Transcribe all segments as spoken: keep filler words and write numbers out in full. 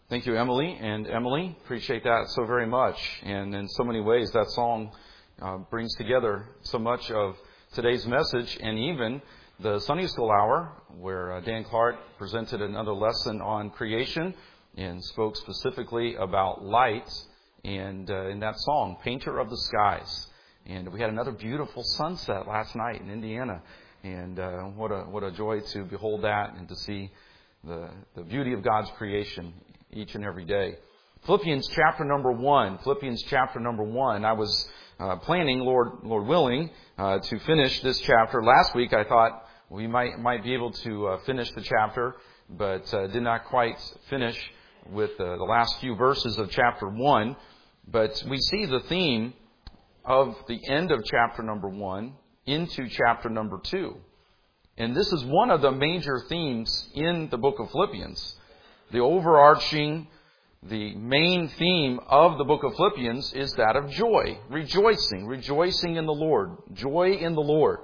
Thank you, Emily. And Emily, appreciate that so very much. And in so many ways, that song uh, brings together so much of today's message and even the Sunday School Hour, where uh, Dan Clark presented another lesson on creation and spoke specifically about light and uh, in that song, Painter of the Skies. And we had another beautiful sunset last night in Indiana. And uh, what a what a joy to behold that and to see the, the beauty of God's creation each and every day. Philippians chapter number one. Philippians chapter number one. I was uh, planning, Lord Lord willing, uh, to finish this chapter. Last week I thought we might might be able to uh, finish the chapter, but uh, did not quite finish with uh, the last few verses of chapter one. But we see the theme of the end of chapter number one into chapter number two. And this is one of the major themes in the book of Philippians. The overarching, the main theme of the book of Philippians is that of joy, rejoicing, rejoicing in the Lord, joy in the Lord.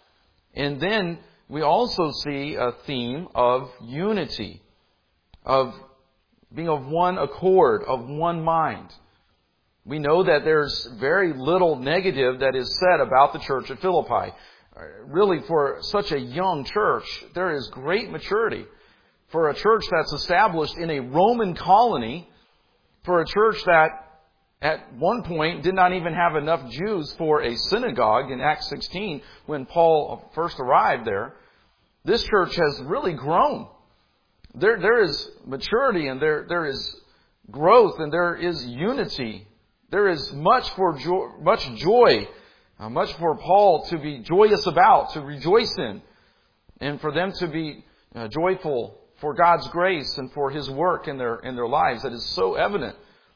And then we also see a theme of unity, of being of one accord, of one mind. We know that there's very little negative that is said about the church at Philippi. Really, for such a young church, there is great maturity. For a church that's established in a Roman colony, for a church that at one point did not even have enough Jews for a synagogue in Acts sixteen when Paul first arrived there, this church has really grown. There, there is maturity and there, there is growth and there is unity. There is much for joy, much joy, uh, much for Paul to be joyous about, to rejoice in, and for them to be uh, joyful for God's grace and for His work in their in their lives that is so evident.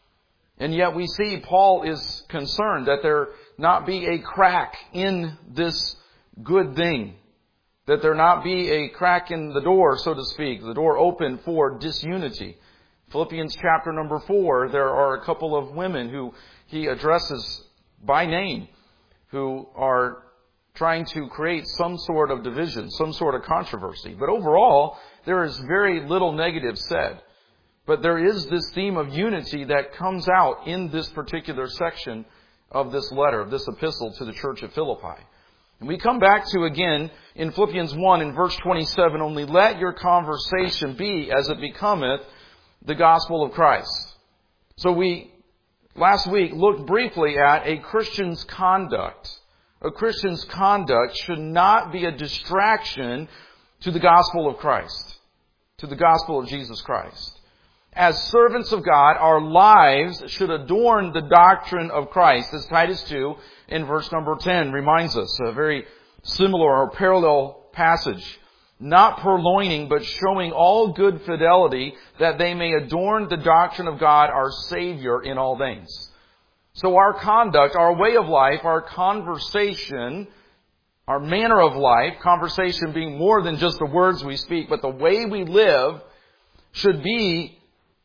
And yet we see Paul is concerned that there not be a crack in this good thing, that there not be a crack in the door, so to speak, the door open for disunity. Philippians chapter number four, there are a couple of women who he addresses by name, who are trying to create some sort of division, some sort of controversy. But overall, there is very little negative said. But there is this theme of unity that comes out in this particular section of this letter, of this epistle to the church at Philippi. And we come back to, again, in Philippians one, in verse twenty-seven, only let your conversation be as it becometh the gospel of Christ. So we, last week, looked briefly at a Christian's conduct. A Christian's conduct should not be a distraction to the gospel of Christ, to the gospel of Jesus Christ. As servants of God, our lives should adorn the doctrine of Christ, as Titus two in verse number ten reminds us, a very similar or parallel passage. Not purloining, but showing all good fidelity, that they may adorn the doctrine of God, our Savior, in all things. So our conduct, our way of life, our conversation, our manner of life, conversation being more than just the words we speak, but the way we live should be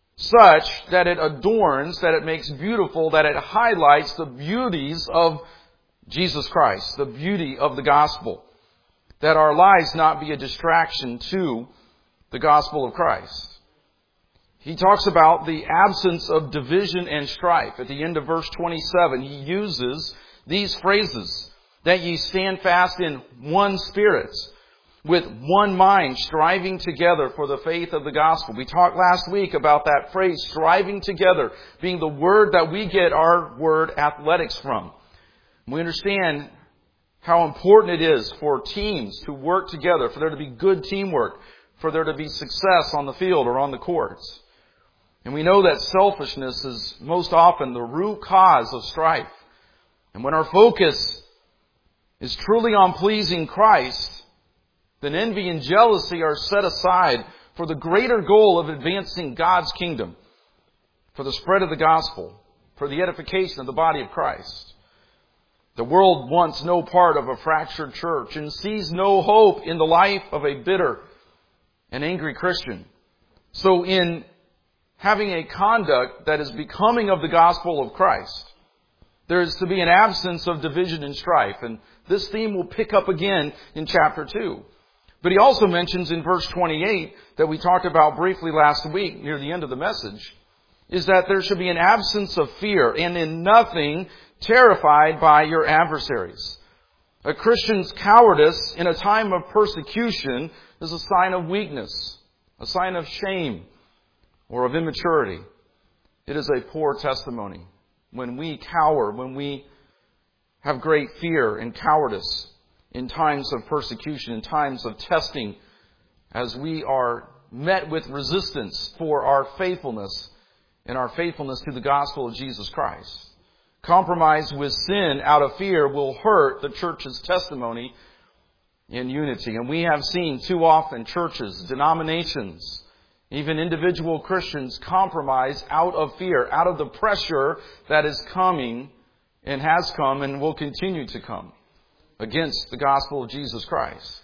such that it adorns, that it makes beautiful, that it highlights the beauties of Jesus Christ, the beauty of the gospel. That our lives not be a distraction to the gospel of Christ. He talks about the absence of division and strife. At the end of verse twenty-seven, he uses these phrases, that ye stand fast in one spirit, with one mind, striving together for the faith of the gospel. We talked last week about that phrase, striving together, being the word that we get our word athletics from. We understand how important it is for teams to work together, for there to be good teamwork, for there to be success on the field or on the courts. And we know that selfishness is most often the root cause of strife. And when our focus is truly on pleasing Christ, then envy and jealousy are set aside for the greater goal of advancing God's kingdom, for the spread of the gospel, for the edification of the body of Christ. The world wants no part of a fractured church and sees no hope in the life of a bitter and angry Christian. So in having a conduct that is becoming of the gospel of Christ, there is to be an absence of division and strife. And this theme will pick up again in chapter two. But he also mentions in verse twenty-eight that we talked about briefly last week near the end of the message, is that there should be an absence of fear and in nothing terrified by your adversaries. A Christian's cowardice in a time of persecution is a sign of weakness, a sign of shame, or of immaturity. It is a poor testimony when we cower, when we have great fear and cowardice in times of persecution, in times of testing, as we are met with resistance for our faithfulness and our faithfulness to the gospel of Jesus Christ. Compromise with sin out of fear will hurt the church's testimony in unity. And we have seen too often churches, denominations, even individual Christians compromise out of fear, out of the pressure that is coming and has come and will continue to come against the gospel of Jesus Christ.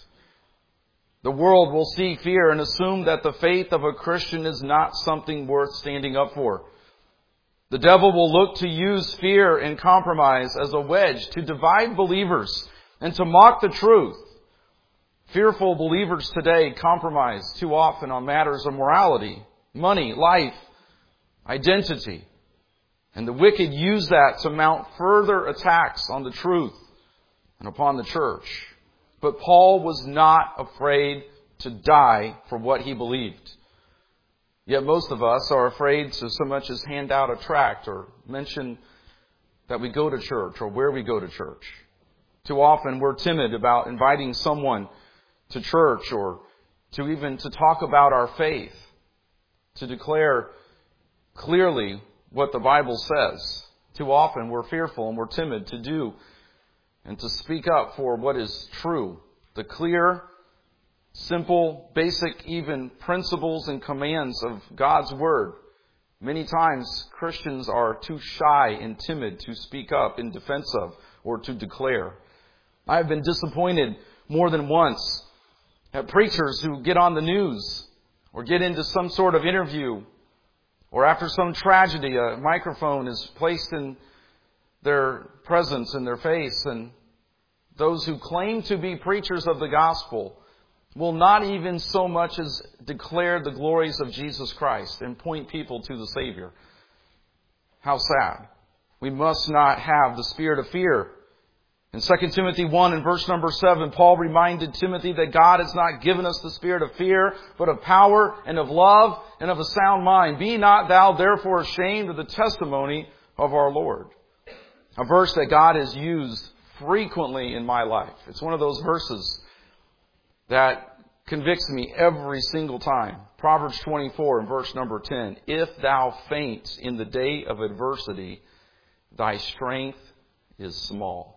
The world will see fear and assume that the faith of a Christian is not something worth standing up for. The devil will look to use fear and compromise as a wedge to divide believers and to mock the truth. Fearful believers today compromise too often on matters of morality, money, life, identity. And the wicked use that to mount further attacks on the truth and upon the church. But Paul was not afraid to die for what he believed. Yet most of us are afraid to so much as hand out a tract or mention that we go to church or where we go to church. Too often we're timid about inviting someone to church or to even to talk about our faith, to declare clearly what the Bible says. Too often we're fearful and we're timid to do and to speak up for what is true, the clear, simple, basic, even principles and commands of God's Word. Many times Christians are too shy and timid to speak up in defense of or to declare. I have been disappointed more than once at preachers who get on the news or get into some sort of interview, or after some tragedy, a microphone is placed in their presence, in their face, and those who claim to be preachers of the gospel will not even so much as declare the glories of Jesus Christ and point people to the Savior. How sad. We must not have the spirit of fear. In Second Timothy one and verse number seven, Paul reminded Timothy that God has not given us the spirit of fear, but of power and of love and of a sound mind. Be not thou therefore ashamed of the testimony of our Lord. A verse that God has used frequently in my life. It's one of those verses that convicts me every single time. Proverbs twenty-four and verse number ten. If thou faint in the day of adversity, thy strength is small.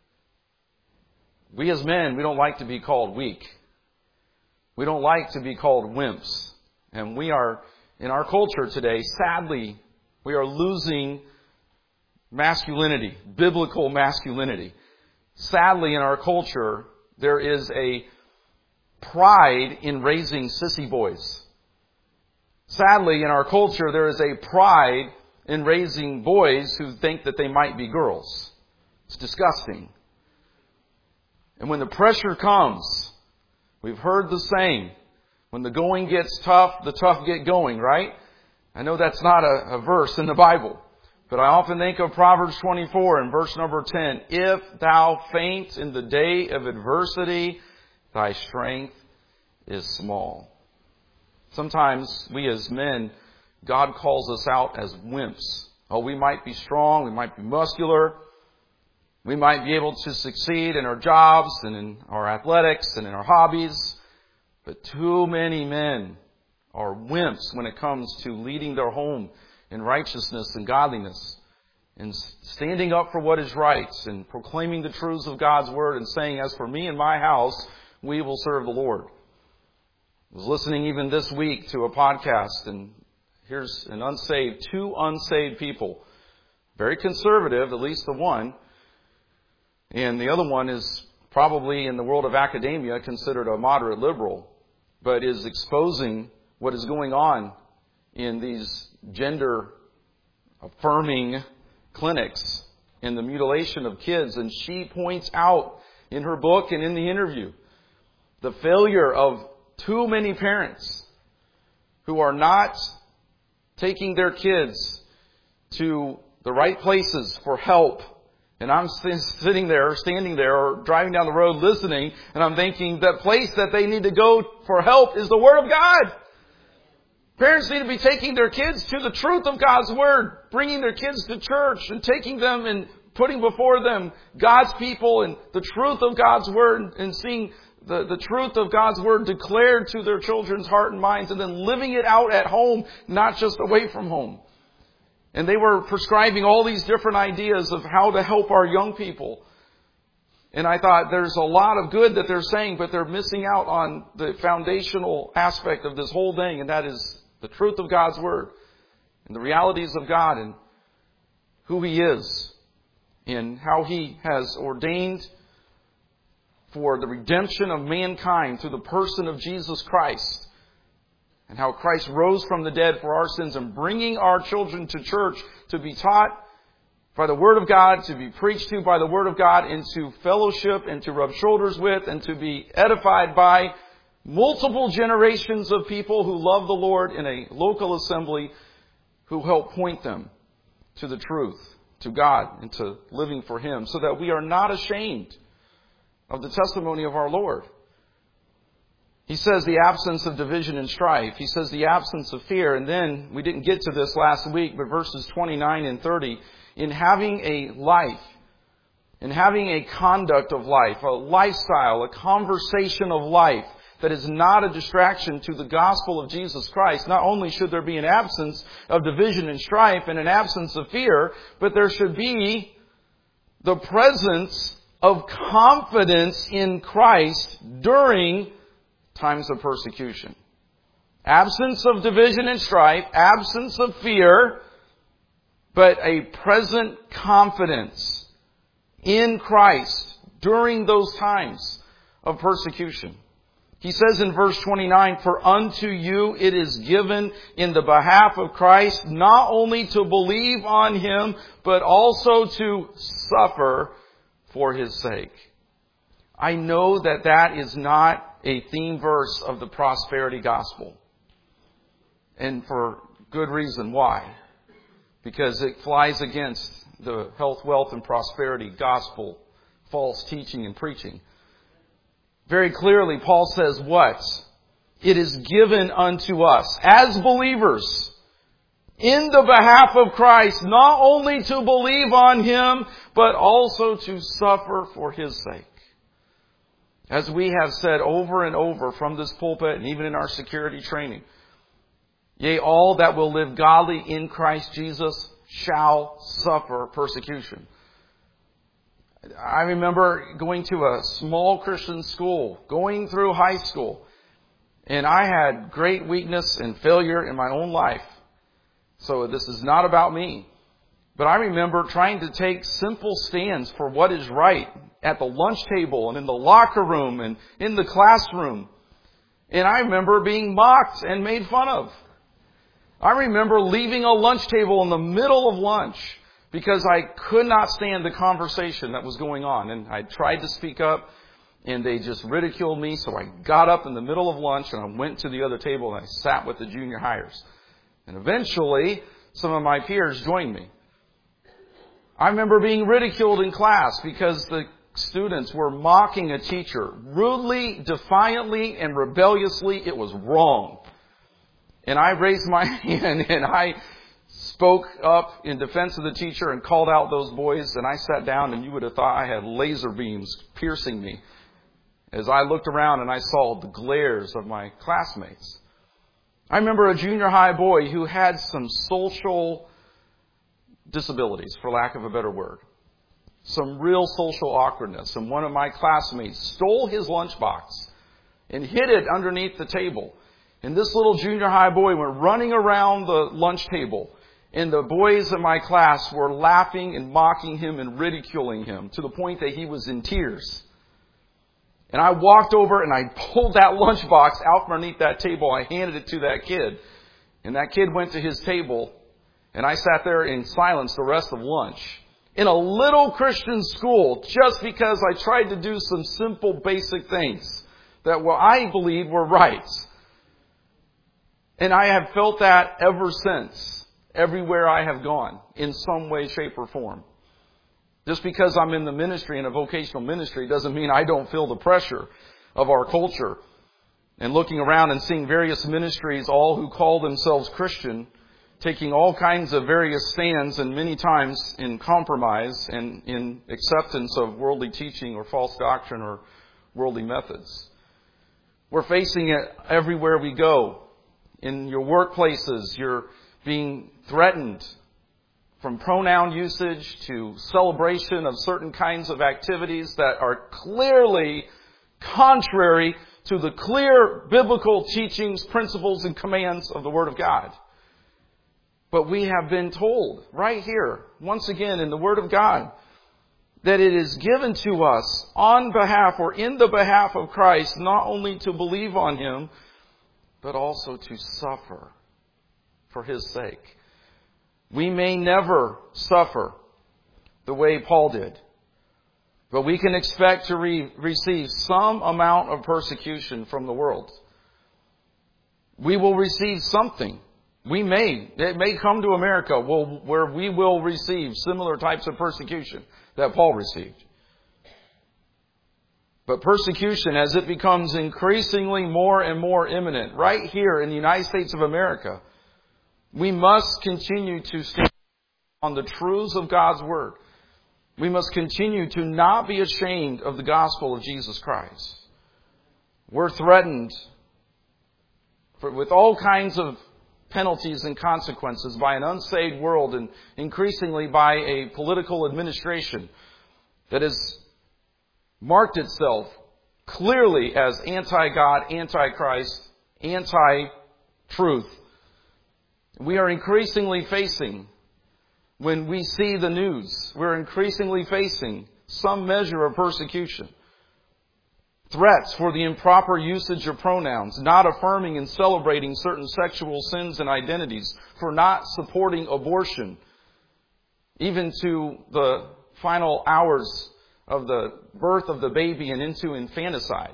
We as men, we don't like to be called weak. We don't like to be called wimps. And we are, in our culture today, sadly, we are losing masculinity, biblical masculinity. Sadly, in our culture, there is a pride in raising sissy boys. Sadly, in our culture, there is a pride in raising boys who think that they might be girls. It's disgusting. And when the pressure comes, we've heard the saying, when the going gets tough, the tough get going, right? I know that's not a, a verse in the Bible, but I often think of Proverbs twenty-four and verse number ten. If thou faint in the day of adversity, thy strength is small. Sometimes we as men, God calls us out as wimps. Oh, we might be strong, we might be muscular, we might be able to succeed in our jobs and in our athletics and in our hobbies, but too many men are wimps when it comes to leading their home in righteousness and godliness and standing up for what is right and proclaiming the truths of God's Word and saying, as for me and my house, we will serve the Lord. I was listening even this week to a podcast, and here's an unsaved, two unsaved people, very conservative, at least the one, and the other one is probably in the world of academia considered a moderate liberal, but is exposing what is going on in these gender affirming clinics and the mutilation of kids. And she points out in her book and in the interview The failure of too many parents who are not taking their kids to the right places for help. And I'm sitting there, standing there, or driving down the road listening, and I'm thinking that place that they need to go for help is the Word of God. Parents need to be taking their kids to the truth of God's Word, bringing their kids to church and taking them and putting before them God's people and the truth of God's Word and seeing the, the truth of God's Word declared to their children's heart and minds and then living it out at home, not just away from home. And they were prescribing all these different ideas of how to help our young people. And I thought there's a lot of good that they're saying, but they're missing out on the foundational aspect of this whole thing, and that is the truth of God's Word and the realities of God and who He is and how He has ordained for the redemption of mankind through the person of Jesus Christ. And how Christ rose from the dead for our sins and bringing our children to church to be taught by the Word of God, to be preached to by the Word of God, and to fellowship and to rub shoulders with and to be edified by multiple generations of people who love the Lord in a local assembly who help point them to the truth, to God, and to living for Him, so that we are not ashamed of the testimony of our Lord. He says the absence of division and strife. He says the absence of fear. And then, we didn't get to this last week, but verses twenty-nine and thirty, in having a life, in having a conduct of life, a lifestyle, a conversation of life that is not a distraction to the gospel of Jesus Christ, not only should there be an absence of division and strife and an absence of fear, but there should be the presence of confidence in Christ during times of persecution. Absence of division and strife, absence of fear, but a present confidence in Christ during those times of persecution. He says in verse twenty-nine, "For unto you it is given in the behalf of Christ not only to believe on Him, but also to suffer for His sake." I know that that is not a theme verse of the prosperity gospel. And for good reason. Why? Because it flies against the health, wealth, and prosperity gospel, false teaching and preaching. Very clearly, Paul says what? It is given unto us as believers in the behalf of Christ, not only to believe on Him, but also to suffer for His sake. As we have said over and over from this pulpit and even in our security training, yea, all that will live godly in Christ Jesus shall suffer persecution. I remember going to a small Christian school, going through high school, and I had great weakness and failure in my own life. So this is not about me. But I remember trying to take simple stands for what is right at the lunch table and in the locker room and in the classroom. And I remember being mocked and made fun of. I remember leaving a lunch table in the middle of lunch because I could not stand the conversation that was going on. And I tried to speak up and they just ridiculed me. So I got up in the middle of lunch and I went to the other table and I sat with the junior hires. And eventually, some of my peers joined me. I remember being ridiculed in class because the students were mocking a teacher rudely, defiantly, and rebelliously. It was wrong. And I raised my hand and I spoke up in defense of the teacher and called out those boys. And I sat down and you would have thought I had laser beams piercing me as I looked around and I saw the glares of my classmates. I remember a junior high boy who had some social disabilities, for lack of a better word. Some real social awkwardness. And one of my classmates stole his lunchbox and hid it underneath the table. And this little junior high boy went running around the lunch table. And the boys in my class were laughing and mocking him and ridiculing him to the point that he was in tears. And I walked over and I pulled that lunchbox out from underneath that table. I handed it to that kid. And that kid went to his table. And I sat there in silence the rest of lunch. In a little Christian school, just because I tried to do some simple, basic things that what I believed were right. And I have felt that ever since, everywhere I have gone, in some way, shape, or form. Just because I'm in the ministry, in a vocational ministry, doesn't mean I don't feel the pressure of our culture. And looking around and seeing various ministries, all who call themselves Christian, taking all kinds of various stands, and many times in compromise and in acceptance of worldly teaching or false doctrine or worldly methods. We're facing it everywhere we go. In your workplaces, you're being threatened, from pronoun usage to celebration of certain kinds of activities that are clearly contrary to the clear biblical teachings, principles, and commands of the Word of God. But we have been told right here, once again in the Word of God, that it is given to us on behalf or in the behalf of Christ, not only to believe on Him, but also to suffer for His sake. We may never suffer the way Paul did, but we can expect to re- receive some amount of persecution from the world. We will receive something. We may. It may come to America where we will receive similar types of persecution that Paul received. But persecution, as it becomes increasingly more and more imminent, right here in the United States of America, we must continue to stand on the truths of God's Word. We must continue to not be ashamed of the gospel of Jesus Christ. We're threatened for, with all kinds of penalties and consequences by an unsaved world, and increasingly by a political administration that has marked itself clearly as anti-God, anti-Christ, anti-truth. We are increasingly facing, when we see the news, we're increasingly facing some measure of persecution. Threats for the improper usage of pronouns, not affirming and celebrating certain sexual sins and identities, for not supporting abortion, even to the final hours of the birth of the baby and into infanticide.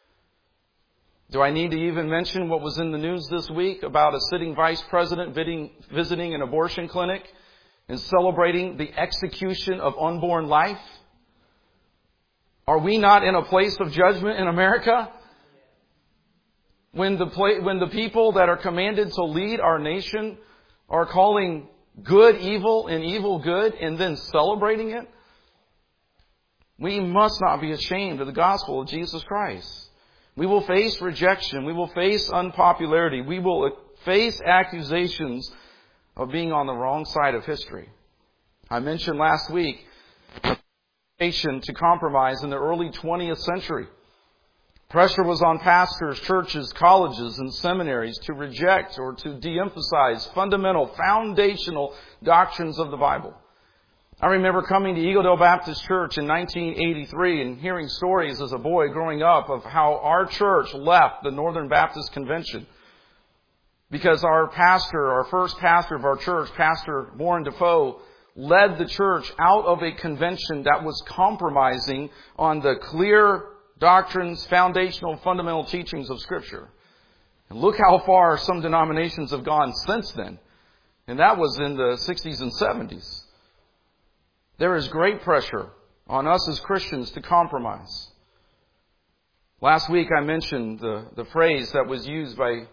Do I need to even mention what was in the news this week about a sitting vice president visiting an abortion clinic and celebrating the execution of unborn life? Are we not in a place of judgment in America? When the pla- when the people that are commanded to lead our nation are calling good evil and evil good and then celebrating it? We must not be ashamed of the gospel of Jesus Christ. We will face rejection. We will face unpopularity. We will face accusations of being on the wrong side of history. I mentioned last week to compromise in the early twentieth century. Pressure was on pastors, churches, colleges, and seminaries to reject or to de-emphasize fundamental, foundational doctrines of the Bible. I remember coming to Eagledale Baptist Church in nineteen eighty-three and hearing stories as a boy growing up of how our church left the Northern Baptist Convention because our pastor, our first pastor of our church, Pastor Warren Defoe, led the church out of a convention that was compromising on the clear doctrines, foundational, fundamental teachings of Scripture. And look how far some denominations have gone since then. And that was in the sixties and seventies. There is great pressure on us as Christians to compromise. Last week I mentioned the, the phrase that was used by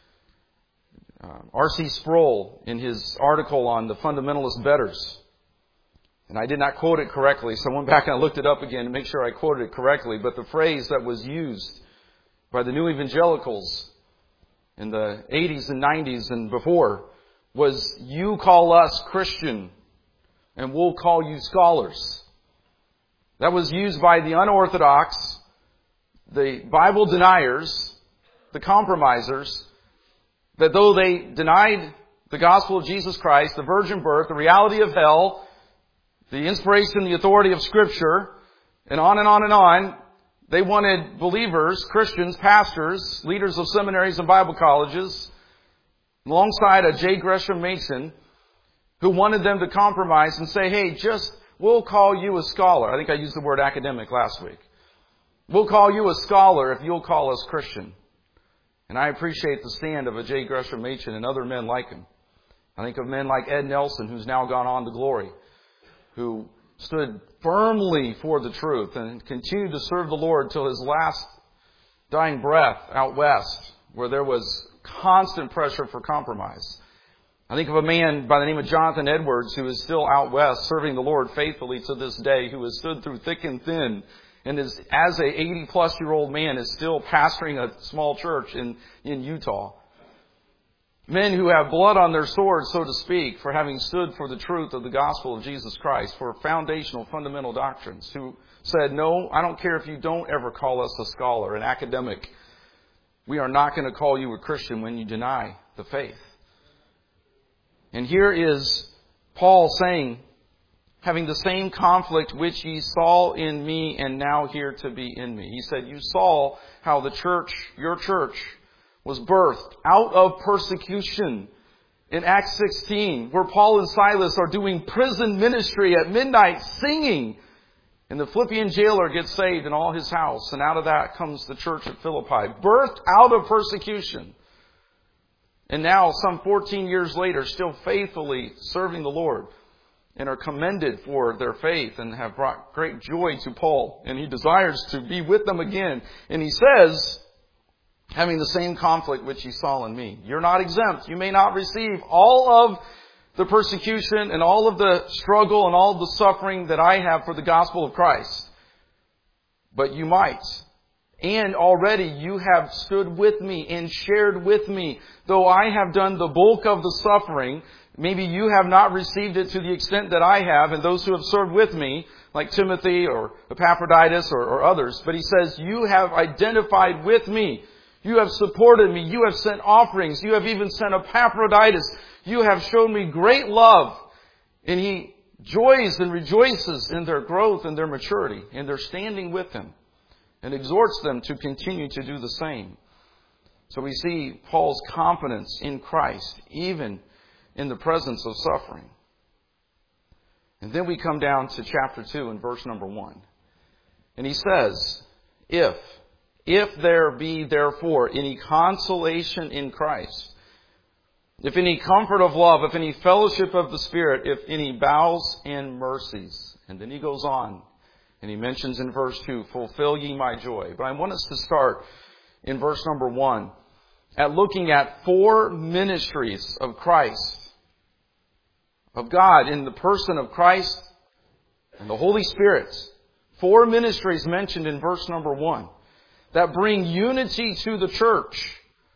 Uh, R C Sproul in his article on the fundamentalist betters. And I did not quote it correctly, so I went back and I looked it up again to make sure I quoted it correctly. But the phrase that was used by the new evangelicals in the eighties and nineties and before was, "You call us Christian and we'll call you scholars." That was used by the unorthodox, the Bible deniers, the compromisers, that though they denied the gospel of Jesus Christ, the virgin birth, the reality of hell, the inspiration, the authority of Scripture, and on and on and on, they wanted believers, Christians, pastors, leaders of seminaries and Bible colleges, alongside a J. Gresham Machen, who wanted them to compromise and say, "Hey, just, we'll call you a scholar." I think I used the word academic last week. We'll call you a scholar if you'll call us Christian. And I appreciate the stand of a J. Gresham Machen and other men like him. I think of men like Ed Nelson, who's now gone on to glory, who stood firmly for the truth and continued to serve the Lord till his last dying breath out west, where there was constant pressure for compromise. I think of a man by the name of Jonathan Edwards, who is still out west serving the Lord faithfully to this day, who has stood through thick and thin, and is, as a eighty-plus-year-old man, is still pastoring a small church in, in Utah. Men who have blood on their swords, so to speak, for having stood for the truth of the gospel of Jesus Christ, for foundational, fundamental doctrines, who said, no, I don't care if you don't ever call us a scholar, an academic. We are not going to call you a Christian when you deny the faith. And here is Paul saying, having the same conflict which ye saw in me and now here to be in me. He said, you saw how the church, your church, was birthed out of persecution. In Acts sixteen, where Paul and Silas are doing prison ministry at midnight singing. And the Philippian jailer gets saved in all his house. And out of that comes the church at Philippi. Birthed out of persecution. And now, some fourteen years later, still faithfully serving the Lord. And are commended for their faith and have brought great joy to Paul. And he desires to be with them again. And he says, having the same conflict which ye saw in me. You're not exempt. You may not receive all of the persecution and all of the struggle and all of the suffering that I have for the gospel of Christ. But you might. And already you have stood with me and shared with me. Though I have done the bulk of the suffering, maybe you have not received it to the extent that I have, and those who have served with me, like Timothy or Epaphroditus or, or others. But he says, you have identified with me. You have supported me. You have sent offerings. You have even sent Epaphroditus. You have shown me great love. And he joys and rejoices in their growth and their maturity and their standing with him, and exhorts them to continue to do the same. So we see Paul's confidence in Christ, even in the presence of suffering. And then we come down to chapter two and verse number one. And he says, if, if there be therefore any consolation in Christ, if any comfort of love, if any fellowship of the Spirit, if any bowels and mercies. And then he goes on and he mentions in verse two, fulfill ye my joy. But I want us to start in verse number one at looking at four ministries of Christ, of God in the person of Christ and the Holy Spirit. Four ministries mentioned in verse number one that bring unity to the church.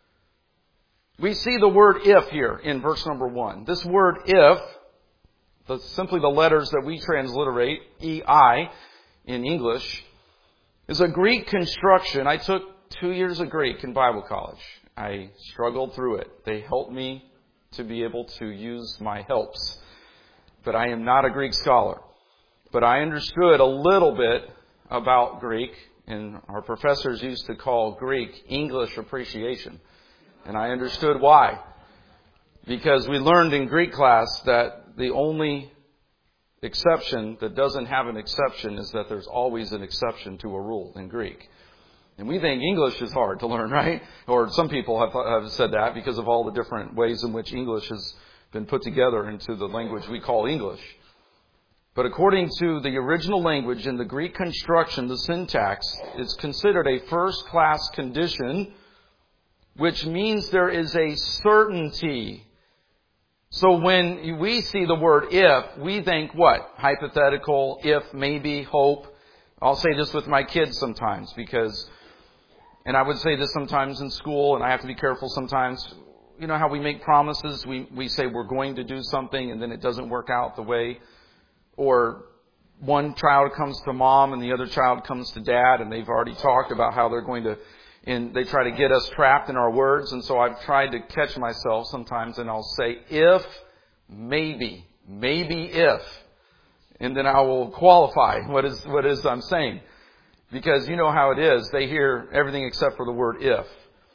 We see the word if here in verse number one. This word if, the, simply the letters that we transliterate, E I, in English, is a Greek construction. I took two years of Greek in Bible college. I struggled through it. They helped me to be able to use my helps. But I am not a Greek scholar. But I understood a little bit about Greek, and our professors used to call Greek English appreciation. And I understood why. Because we learned in Greek class that the only exception that doesn't have an exception is that there's always an exception to a rule in Greek. And we think English is hard to learn, right? Or some people have, have said that because of all the different ways in which English has been put together into the language we call English. But according to the original language in the Greek construction, the syntax is considered a first-class condition, which means there is a certainty. So when we see the word if, we think what? Hypothetical, if, maybe, hope. I'll say this with my kids sometimes because, and I would say this sometimes in school, and I have to be careful sometimes. You know how we make promises? We, we say we're going to do something and then it doesn't work out the way. Or one child comes to mom and the other child comes to dad, and they've already talked about how they're going to, and they try to get us trapped in our words. And so I've tried to catch myself sometimes, and I'll say, if, maybe, maybe if. And then I will qualify what is what is I'm saying. Because you know how it is. They hear everything except for the word if.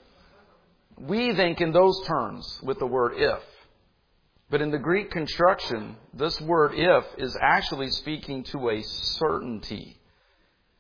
We think in those terms with the word if. But in the Greek construction, this word if is actually speaking to a certainty.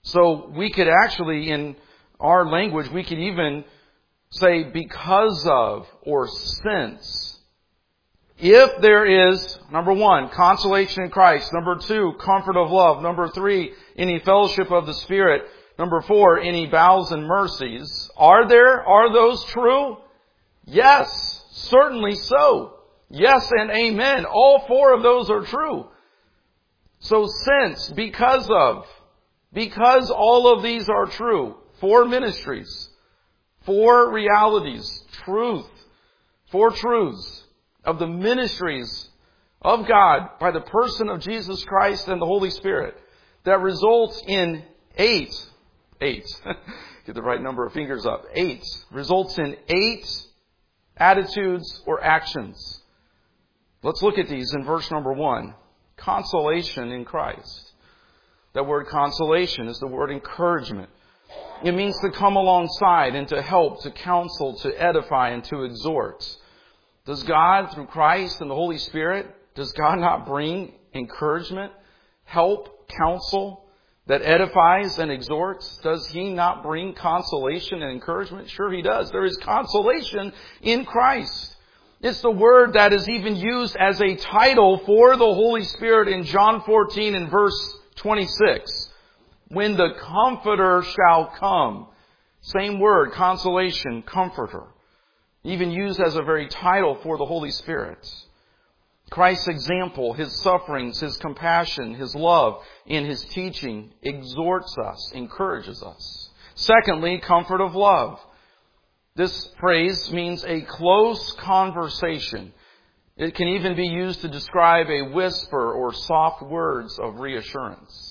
So we could actually, in our language, we could even say because of or since. If there is, number one, consolation in Christ. Number two, comfort of love. Number three, any fellowship of the Spirit. Number four, any bowels and mercies. Are there, are those true? Yes, certainly so. Yes and amen. All four of those are true. So since, because of, because all of these are true, four ministries, four realities, truth, four truths of the ministries of God by the person of Jesus Christ and the Holy Spirit that results in eight, eight, get the right number of fingers up, eight, results in eight attitudes or actions. Let's look at these in verse number one. Consolation in Christ. That word consolation is the word encouragement. It means to come alongside and to help, to counsel, to edify, and to exhort. Does God, through Christ and the Holy Spirit, does God not bring encouragement, help, counsel that edifies and exhorts? Does He not bring consolation and encouragement? Sure He does. There is consolation in Christ. It's the word that is even used as a title for the Holy Spirit in John fourteen and verse twenty-six. When the Comforter shall come. Same word, consolation, comforter. Even used as a very title for the Holy Spirit. Christ's example, His sufferings, His compassion, His love, and His teaching exhorts us, encourages us. Secondly, comfort of love. This phrase means a close conversation. It can even be used to describe a whisper or soft words of reassurance.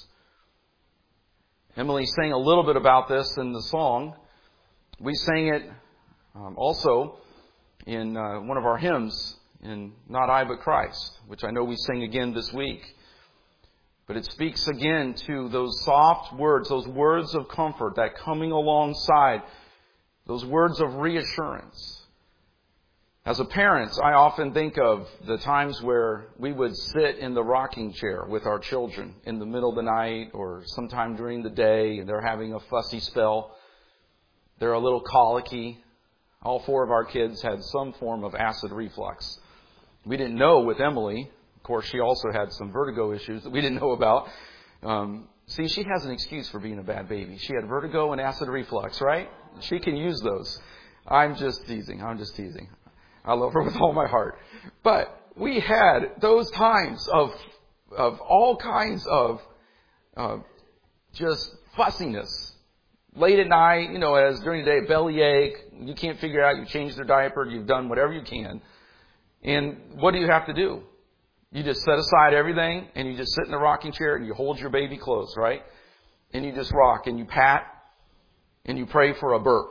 Emily sang a little bit about this in the song. We sang it um, also in uh, one of our hymns, in Not I But Christ, which I know we sing again this week. But it speaks again to those soft words, those words of comfort, that coming alongside, those words of reassurance. As a parent, I often think of the times where we would sit in the rocking chair with our children in the middle of the night or sometime during the day, and they're having a fussy spell. They're a little colicky. All four of our kids had some form of acid reflux. We didn't know with Emily. Of course, she also had some vertigo issues that we didn't know about. Um, see, she has an excuse for being a bad baby. She had vertigo and acid reflux, right? She can use those. I'm just teasing. I'm just teasing. I love her with all my heart. But we had those times of of all kinds of uh, just fussiness. Late at night, you know, as during the day, bellyache, you can't figure out, you change their diaper, you've done whatever you can. And what do you have to do? You just set aside everything and you just sit in the rocking chair and you hold your baby close, right? And you just rock and you pat and you pray for a burp.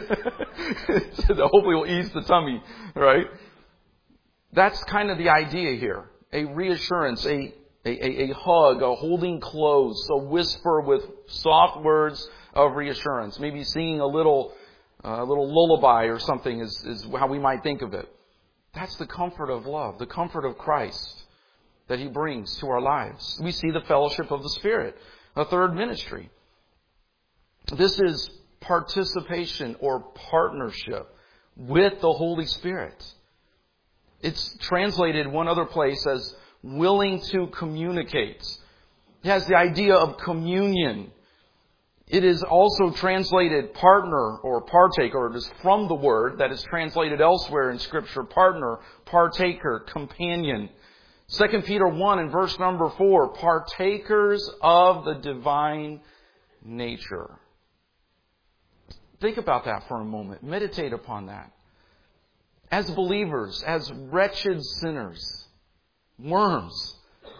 So that hopefully will ease the tummy, right? That's kind of the idea here. A reassurance, a, a, a hug, a holding close, a whisper with soft words of reassurance. Maybe singing a little, uh, little lullaby or something is, is how we might think of it. That's the comfort of love, the comfort of Christ that He brings to our lives. We see the fellowship of the Spirit, a third ministry. This is participation or partnership with the Holy Spirit. It's translated one other place as willing to communicate. It has the idea of communion. It is also translated partner or partaker. It is from the word that is translated elsewhere in Scripture. Partner, partaker, companion. Second Peter one and verse number four. Partakers of the divine nature. Think about that for a moment. Meditate upon that. As believers, as wretched sinners, worms,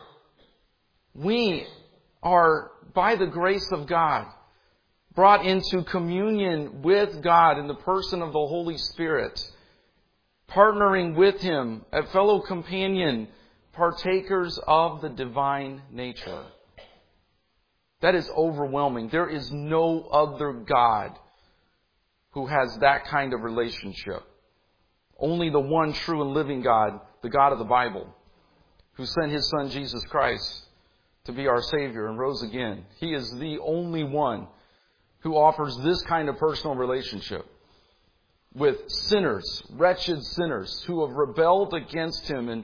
we are, by the grace of God, brought into communion with God in the person of the Holy Spirit, partnering with Him, a fellow companion, partakers of the divine nature. That is overwhelming. There is no other God who has that kind of relationship. Only the one true and living God, the God of the Bible, who sent His Son Jesus Christ to be our Savior and rose again. He is the only one who offers this kind of personal relationship with sinners, wretched sinners who have rebelled against Him and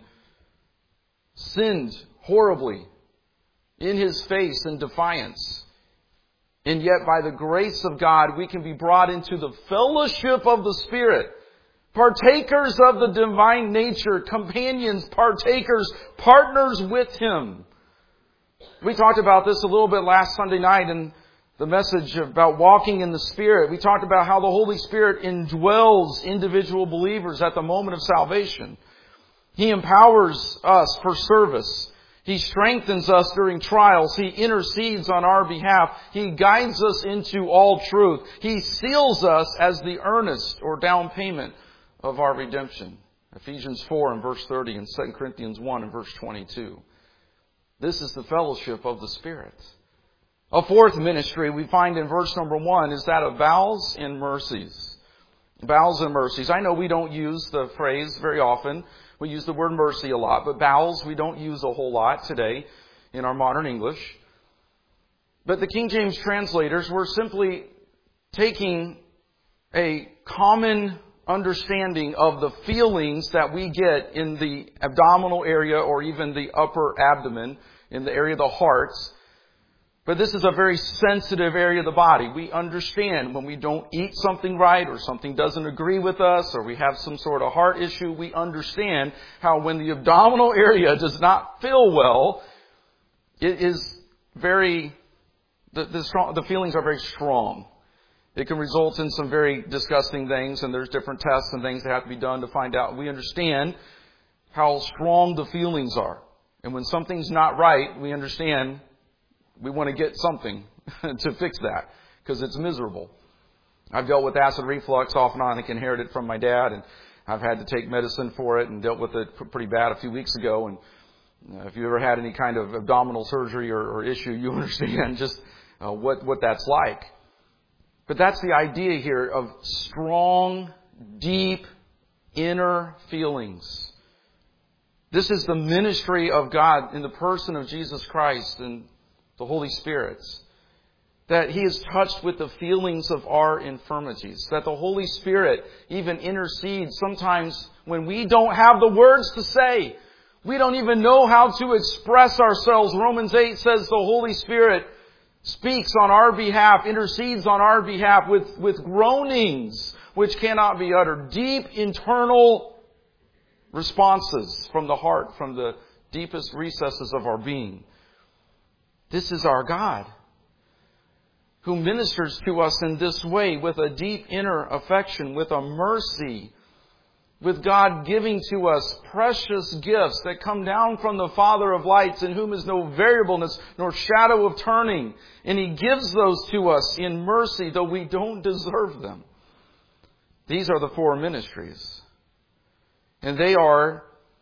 sinned horribly in His face in defiance. And yet by the grace of God, we can be brought into the fellowship of the Spirit, partakers of the divine nature, companions, partakers, partners with Him. We talked about this a little bit last Sunday night in the message about walking in the Spirit. We talked about how the Holy Spirit indwells individual believers at the moment of salvation. He empowers us for service. He strengthens us during trials. He intercedes on our behalf. He guides us into all truth. He seals us as the earnest or down payment of our redemption. Ephesians four and verse thirty and Second Corinthians one and verse twenty-two. This is the fellowship of the Spirit. A fourth ministry we find in verse number one is that of bowels and mercies. Bowels and mercies. I know we don't use the phrase very often. We use the word mercy a lot, but bowels we don't use a whole lot today in our modern English. But the King James translators were simply taking a common understanding of the feelings that we get in the abdominal area or even the upper abdomen, in the area of the heart. But this is a very sensitive area of the body. We understand when we don't eat something right or something doesn't agree with us or we have some sort of heart issue, we understand how when the abdominal area does not feel well, it is very, the, the, strong, the feelings are very strong. It can result in some very disgusting things, and there's different tests and things that have to be done to find out. We understand how strong the feelings are. And when something's not right, we understand we want to get something to fix that because it's miserable. I've dealt with acid reflux off and on. I can inherit it from my dad, and I've had to take medicine for it and dealt with it pretty bad a few weeks ago. And if you ever had any kind of abdominal surgery or, or issue, you understand just uh, what, what that's like. But that's the idea here of strong, deep, inner feelings. This is the ministry of God in the person of Jesus Christ and the Holy Spirit. That He is touched with the feelings of our infirmities. That the Holy Spirit even intercedes sometimes when we don't have the words to say. We don't even know how to express ourselves. Romans eight says the Holy Spirit speaks on our behalf, intercedes on our behalf with, with groanings which cannot be uttered. Deep internal responses from the heart, from the deepest recesses of our being. This is our God who ministers to us in this way with a deep inner affection, with a mercy, with God giving to us precious gifts that come down from the Father of lights, in whom is no variableness nor shadow of turning. And He gives those to us in mercy, though we don't deserve them. These are the four ministries. And they are,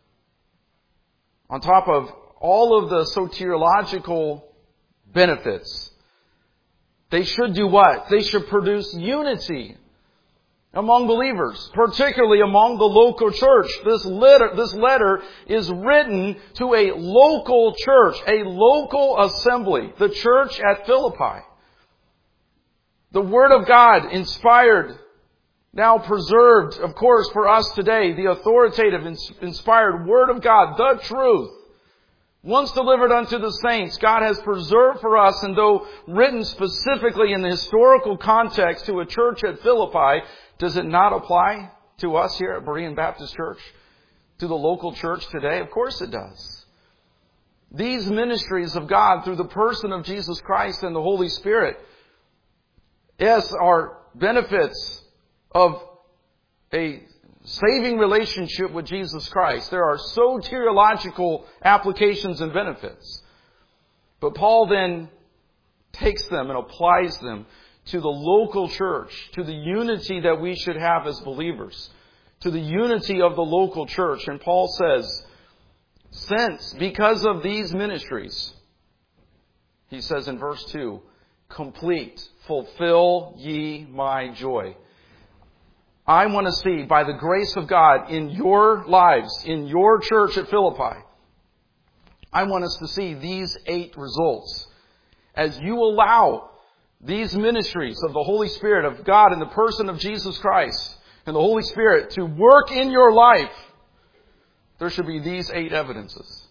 on top of all of the soteriological benefits, they should do what? They should produce unity among believers, particularly among the local church. This letter, this letter is written to a local church, a local assembly, the church at Philippi. The Word of God, inspired, now preserved, of course, for us today, the authoritative, inspired Word of God, the truth, once delivered unto the saints, God has preserved for us, and though written specifically in the historical context to a church at Philippi, does it not apply to us here at Berean Baptist Church? To the local church today? Of course it does. These ministries of God through the person of Jesus Christ and the Holy Spirit, yes, are benefits of a saving relationship with Jesus Christ. There are soteriological applications and benefits. But Paul then takes them and applies them to the local church, to the unity that we should have as believers, to the unity of the local church. And Paul says, since, because of these ministries, he says in verse two, complete, fulfill ye my joy. I want to see, by the grace of God in your lives, in your church at Philippi, I want us to see these eight results. As you allow these ministries of the Holy Spirit of God in the person of Jesus Christ and the Holy Spirit to work in your life, there should be these eight evidences.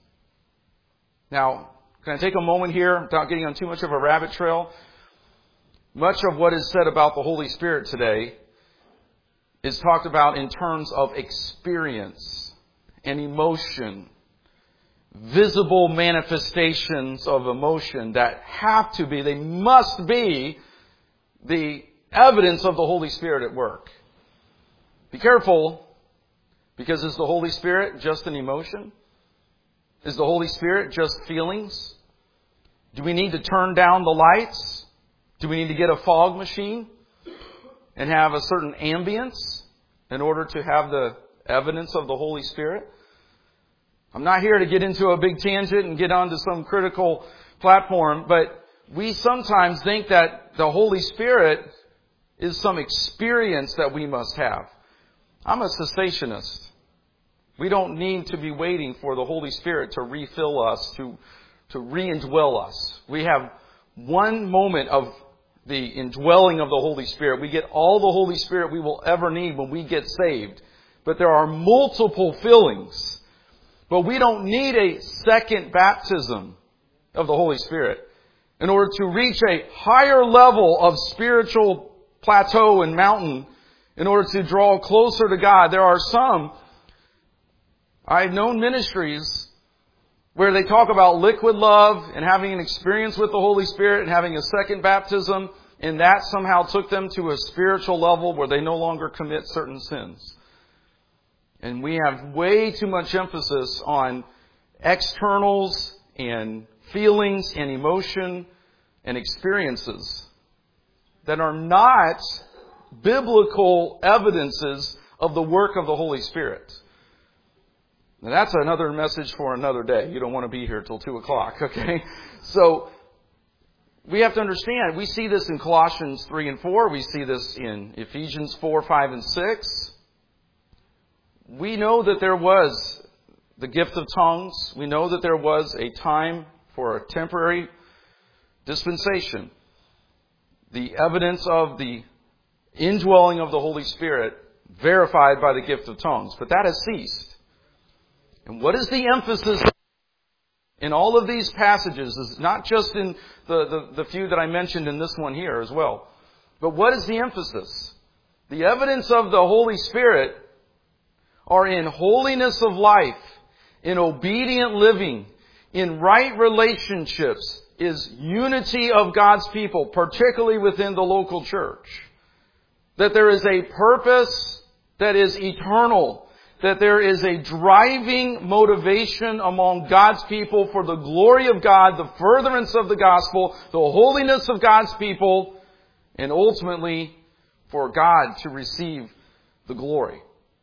Now, can I take a moment here without getting on too much of a rabbit trail? Much of what is said about the Holy Spirit today is talked about in terms of experience and emotion, visible manifestations of emotion that have to be, they must be the evidence of the Holy Spirit at work. Be careful, because is the Holy Spirit just an emotion? Is the Holy Spirit just feelings? Do we need to turn down the lights? Do we need to get a fog machine and have a certain ambience in order to have the evidence of the Holy Spirit? I'm not here to get into a big tangent and get onto some critical platform, but we sometimes think that the Holy Spirit is some experience that we must have. I'm a cessationist. We don't need to be waiting for the Holy Spirit to refill us, to, to re-indwell us. We have one moment of the indwelling of the Holy Spirit. We get all the Holy Spirit we will ever need when we get saved. But there are multiple fillings. But we don't need a second baptism of the Holy Spirit in order to reach a higher level of spiritual plateau and mountain, in order to draw closer to God. There are some, I've known ministries where they talk about liquid love and having an experience with the Holy Spirit and having a second baptism, and that somehow took them to a spiritual level where they no longer commit certain sins. And we have way too much emphasis on externals and feelings and emotion and experiences that are not biblical evidences of the work of the Holy Spirit. Now that's another message for another day. You don't want to be here till two o'clock, okay? So we have to understand, we see this in Colossians three and four. We see this in Ephesians four, five, and six. We know that there was the gift of tongues. We know that there was a time for a temporary dispensation. The evidence of the indwelling of the Holy Spirit verified by the gift of tongues. But that has ceased. And what is the emphasis in all of these passages? Is not just in the, the, the few that I mentioned in this one here as well. But what is the emphasis? The evidence of the Holy Spirit are in holiness of life, in obedient living, in right relationships, is unity of God's people, particularly within the local church. That there is a purpose that is eternal. That there is a driving motivation among God's people for the glory of God, the furtherance of the gospel, the holiness of God's people, and ultimately for God to receive the glory.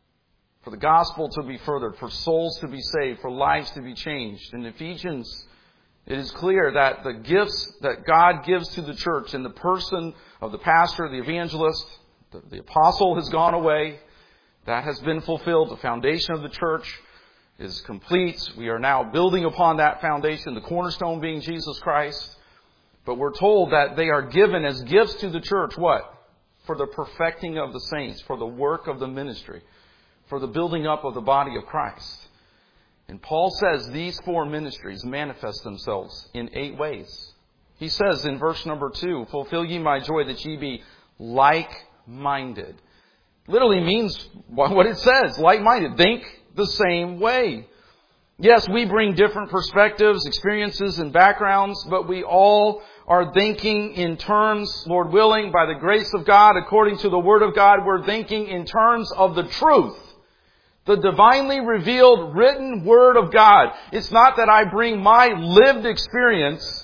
For the gospel to be furthered, for souls to be saved, for lives to be changed. In Ephesians, it is clear that the gifts that God gives to the church in the person of the pastor, the evangelist, the, the apostle has gone away. That has been fulfilled. The foundation of the church is complete. We are now building upon that foundation, the cornerstone being Jesus Christ. But we're told that they are given as gifts to the church, what? For the perfecting of the saints, for the work of the ministry, for the building up of the body of Christ. And Paul says these four ministries manifest themselves in eight ways. He says in verse number two, fulfill ye my joy that ye be like-minded. Literally means what it says, like-minded. Think the same way. Yes, we bring different perspectives, experiences, and backgrounds, but we all are thinking in terms, Lord willing, by the grace of God, according to the Word of God, we're thinking in terms of the truth. The divinely revealed written Word of God. It's not that I bring my lived experience,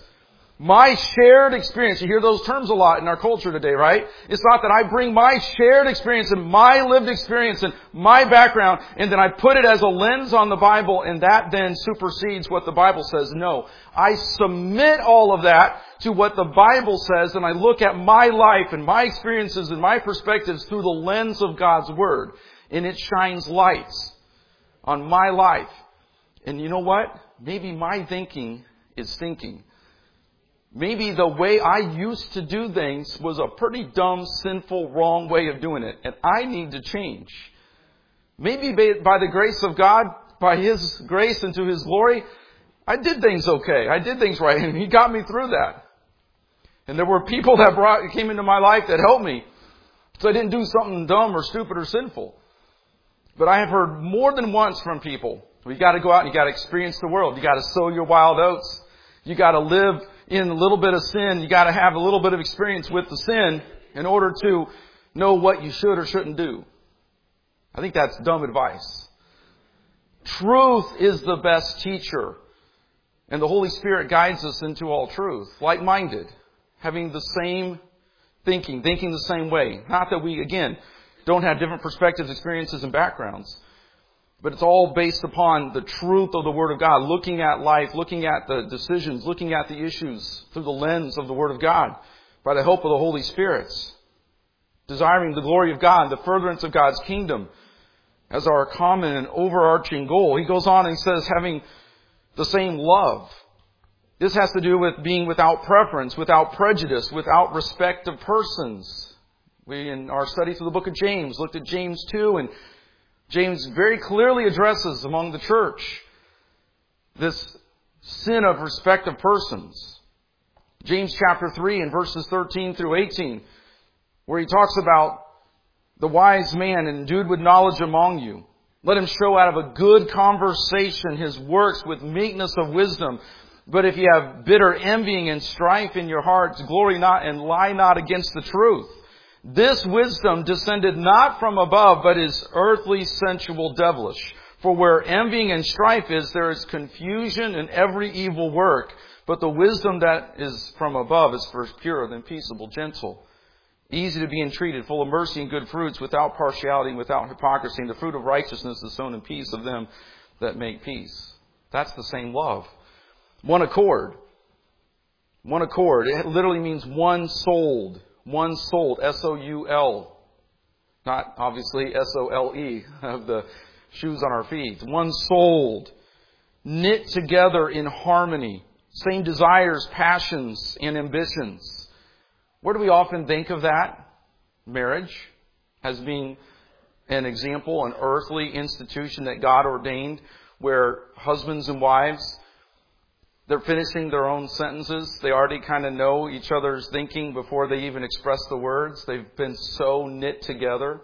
my shared experience. You hear those terms a lot in our culture today, right? It's not that I bring my shared experience and my lived experience and my background and then I put it as a lens on the Bible and that then supersedes what the Bible says. No. I submit all of that to what the Bible says and I look at my life and my experiences and my perspectives through the lens of God's Word. And it shines lights on my life. And you know what? Maybe my thinking is stinking. Maybe the way I used to do things was a pretty dumb, sinful, wrong way of doing it. And I need to change. Maybe by the grace of God, by His grace and to His glory, I did things okay. I did things right. And He got me through that. And there were people that brought, came into my life that helped me. So I didn't do something dumb or stupid or sinful. But I have heard more than once from people, you got to go out and you got to experience the world. You got to sow your wild oats. You got to live in a little bit of sin. You got to have a little bit of experience with the sin in order to know what you should or shouldn't do. I think that's dumb advice. Truth is the best teacher. And the Holy Spirit guides us into all truth. Like-minded. Having the same thinking. Thinking the same way. Not that we, again, don't have different perspectives, experiences, and backgrounds. But it's all based upon the truth of the Word of God. Looking at life, looking at the decisions, looking at the issues through the lens of the Word of God. By the help of the Holy Spirit. Desiring the glory of God, the furtherance of God's kingdom as our common and overarching goal. He goes on and he says, having the same love. This has to do with being without preference, without prejudice, without respect of persons. We, in our study through the book of James, looked at James two, and James very clearly addresses among the church this sin of respect of persons. James chapter three and verses thirteen through eighteen, where he talks about the wise man endued with knowledge among you. Let him show out of a good conversation his works with meekness of wisdom. But if you have bitter envying and strife in your hearts, glory not and lie not against the truth. This wisdom descended not from above, but is earthly, sensual, devilish. For where envying and strife is, there is confusion in every evil work. But the wisdom that is from above is first pure, then peaceable, gentle, easy to be entreated, full of mercy and good fruits, without partiality and without hypocrisy. And the fruit of righteousness is sown in peace of them that make peace. That's the same love. One accord. One accord. It literally means one souled. One souled. S O U L. Not obviously S O L E of the shoes on our feet. One souled. Knit together in harmony. Same desires, passions, and ambitions. Where do we often think of that? Marriage as being an example, an earthly institution that God ordained, where husbands and wives, they're finishing their own sentences. They already kind of know each other's thinking before they even express the words. They've been so knit together.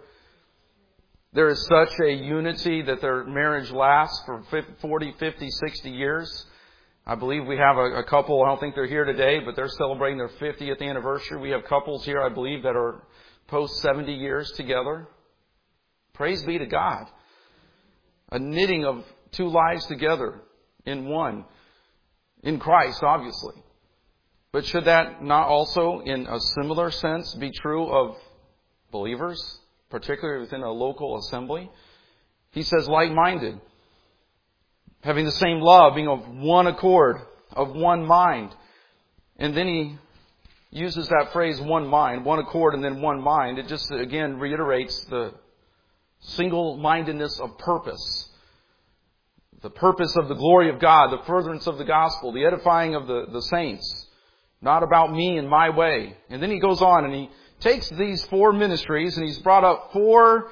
There is such a unity that their marriage lasts for forty, fifty, sixty years. I believe we have a, a couple, I don't think they're here today, but they're celebrating their fiftieth anniversary. We have couples here, I believe, that are post seventy years together. Praise be to God. A knitting of two lives together in one. In Christ, obviously. But should that not also, in a similar sense, be true of believers, particularly within a local assembly? He says, like-minded, having the same love, being of one accord, of one mind. And then he uses that phrase, one mind, one accord and then one mind. It just, again, reiterates the single-mindedness of purpose. The purpose of the glory of God, the furtherance of the gospel, the edifying of the, the saints. Not about me and my way. And then he goes on and he takes these four ministries and he's brought up four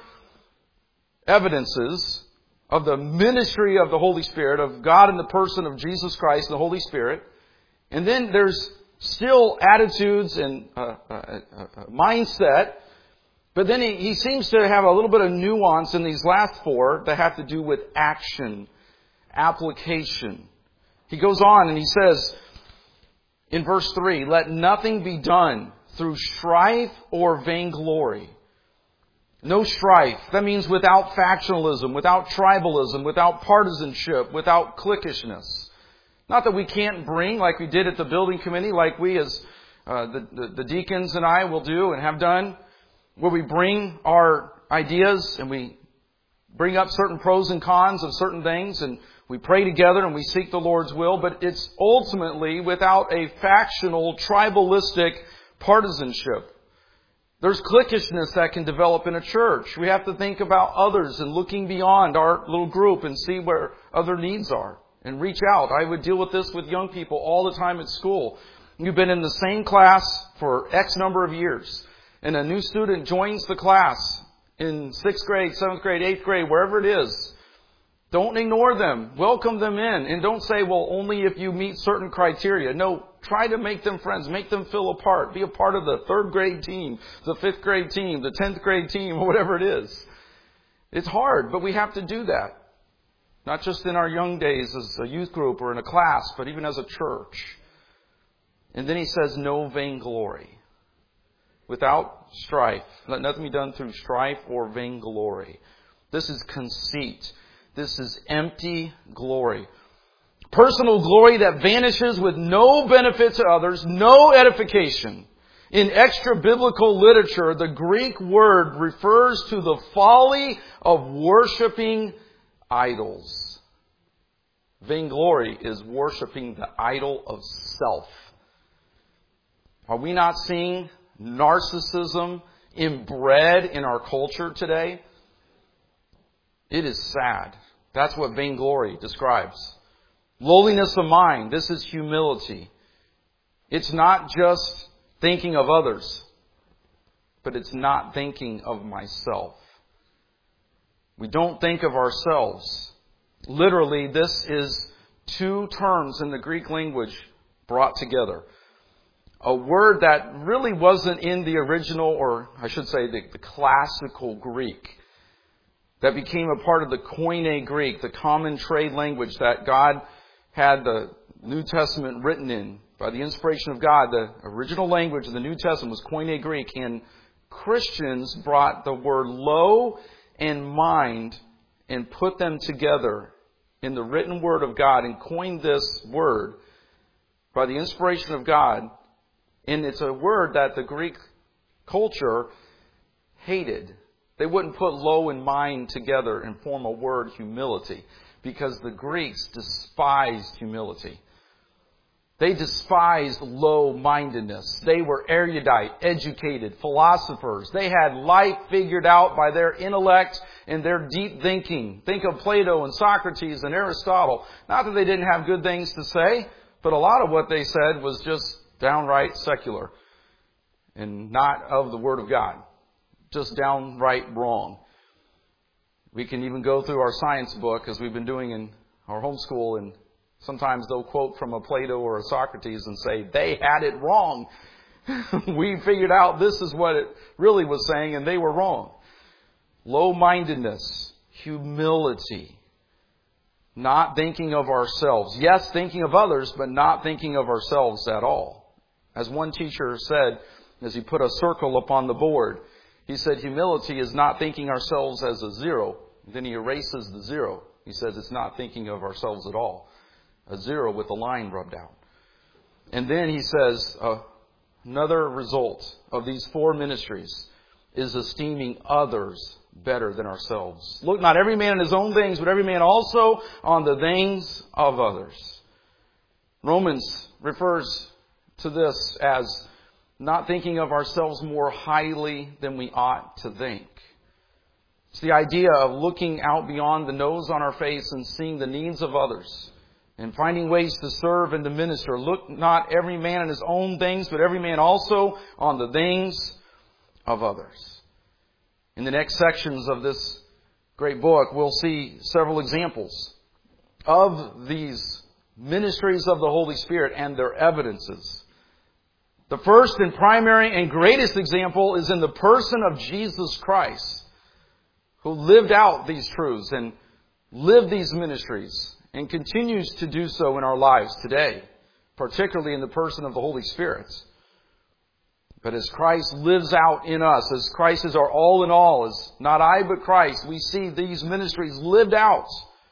evidences of the ministry of the Holy Spirit, of God in the person of Jesus Christ, the Holy Spirit. And then there's still attitudes and uh, uh, uh, mindset. But then he, he seems to have a little bit of nuance in these last four that have to do with action. Application. He goes on and he says in verse three, let nothing be done through strife or vainglory. No strife. That means without factionalism, without tribalism, without partisanship, without cliquishness. Not that we can't bring, like we did at the building committee, like we as uh, the, the, the deacons and I will do and have done, where we bring our ideas and we bring up certain pros and cons of certain things and we pray together and we seek the Lord's will, but it's ultimately without a factional, tribalistic partisanship. There's cliquishness that can develop in a church. We have to think about others and looking beyond our little group and see where other needs are and reach out. I would deal with this with young people all the time at school. You've been in the same class for X number of years, and a new student joins the class in sixth grade, seventh grade, eighth grade, wherever it is. Don't ignore them. Welcome them in. And don't say, well, only if you meet certain criteria. No, try to make them friends. Make them feel a part. Be a part of the third grade team, the fifth grade team, the tenth grade team, or whatever it is. It's hard, but we have to do that. Not just in our young days as a youth group or in a class, but even as a church. And then he says, no vainglory. Without strife. Let nothing be done through strife or vainglory. This is conceit. This is empty glory. Personal glory that vanishes with no benefit to others, no edification. In extra-biblical literature, the Greek word refers to the folly of worshiping idols. Vainglory is worshiping the idol of self. Are we not seeing narcissism inbred in our culture today? It is sad. That's what vainglory describes. Lowliness of mind. This is humility. It's not just thinking of others, but it's not thinking of myself. We don't think of ourselves. Literally, this is two terms in the Greek language brought together. A word that really wasn't in the original, or I should say the, the classical Greek, that became a part of the Koine Greek, the common trade language that God had the New Testament written in by the inspiration of God. The original language of the New Testament was Koine Greek, and Christians brought the word low and mind and put them together in the written word of God and coined this word by the inspiration of God. And it's a word that the Greek culture hated. They wouldn't put low and mind together and form a word, humility, because the Greeks despised humility. They despised low-mindedness. They were erudite, educated, philosophers. They had life figured out by their intellect and their deep thinking. Think of Plato and Socrates and Aristotle. Not that they didn't have good things to say, but a lot of what they said was just downright secular and not of the Word of God. Just downright wrong. We can even go through our science book, as we've been doing in our homeschool, and sometimes they'll quote from a Plato or a Socrates and say, they had it wrong. We figured out this is what it really was saying, and they were wrong. Low-mindedness, humility, not thinking of ourselves. Yes, thinking of others, but not thinking of ourselves at all. As one teacher said, as he put a circle upon the board, he said, humility is not thinking ourselves as a zero. Then he erases the zero. He says it's not thinking of ourselves at all. A zero with a line rubbed out. And then he says, uh, another result of these four ministries is esteeming others better than ourselves. Look not every man on his own things, but every man also on the things of others. Romans refers to this as not thinking of ourselves more highly than we ought to think. It's the idea of looking out beyond the nose on our face and seeing the needs of others and finding ways to serve and to minister. Look not every man on his own things, but every man also on the things of others. In the next sections of this great book, we'll see several examples of these ministries of the Holy Spirit and their evidences. The first and primary and greatest example is in the person of Jesus Christ, who lived out these truths and lived these ministries and continues to do so in our lives today, particularly in the person of the Holy Spirit. But as Christ lives out in us, as Christ is our all in all, as not I but Christ, we see these ministries lived out.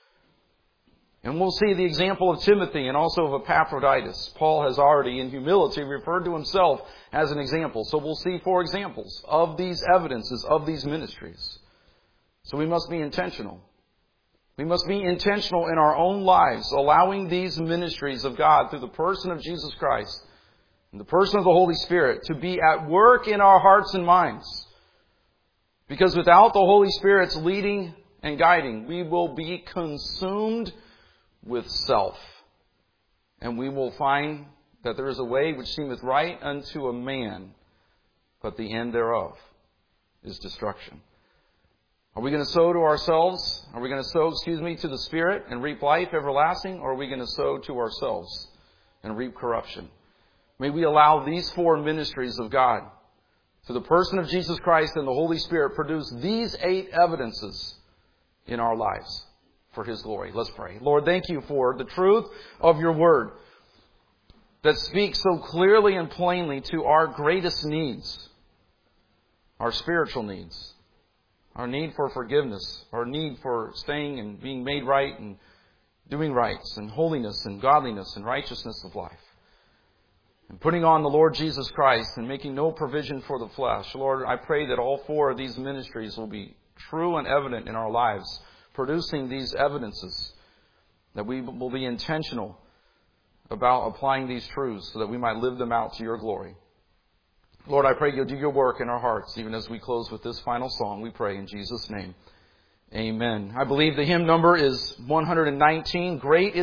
And we'll see the example of Timothy and also of Epaphroditus. Paul has already, in humility, referred to himself as an example. So we'll see four examples of these evidences of these ministries. So we must be intentional. We must be intentional in our own lives, allowing these ministries of God through the person of Jesus Christ in the person of the Holy Spirit, to be at work in our hearts and minds. Because without the Holy Spirit's leading and guiding, we will be consumed with self. And we will find that there is a way which seemeth right unto a man, but the end thereof is destruction. Are we going to sow to ourselves? Are we going to sow, excuse me, to the Spirit and reap life everlasting? Or are we going to sow to ourselves and reap corruption? May we allow these four ministries of God, to the person of Jesus Christ and the Holy Spirit, produce these eight evidences in our lives for His glory. Let's pray. Lord, thank You for the truth of Your Word that speaks so clearly and plainly to our greatest needs, our spiritual needs, our need for forgiveness, our need for staying and being made right and doing rights and holiness and godliness and righteousness of life. And putting on the Lord Jesus Christ and making no provision for the flesh. Lord, I pray that all four of these ministries will be true and evident in our lives, producing these evidences, that we will be intentional about applying these truths so that we might live them out to Your glory. Lord, I pray You'll do Your work in our hearts, even as we close with this final song. We pray in Jesus' name. Amen. I believe the hymn number is one hundred nineteen. Great is